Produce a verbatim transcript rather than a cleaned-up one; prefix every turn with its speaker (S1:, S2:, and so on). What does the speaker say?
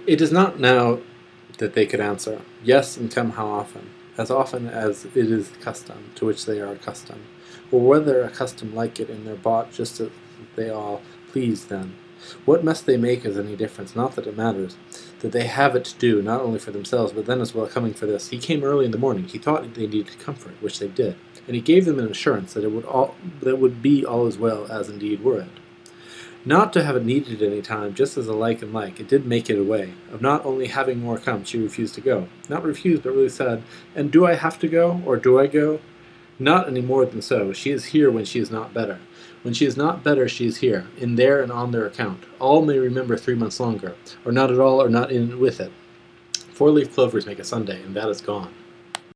S1: It is not now that they could answer, yes, and come how often, as often as it is the custom to which they are accustomed, or whether accustomed like it in their bought just as they all please then. What must they make as any difference? Not that it matters, that they have it to do, not only for themselves, but then as well coming for this. He came early in the morning. He thought they needed comfort, which they did, and he gave them an assurance that it would all that would be all as well as indeed were it. Not to have it needed at any time, just as a like and like, it did make it a way. Of not only having more come, she refused to go. Not refused, but really said, and do I have to go, or do I go? Not any more than so. She is here when she is not better. When she is not better, she is here, in their and on their account. All may remember three months longer, or not at all, or not in with it. Four-leaf clovers make a Sunday, and that is gone.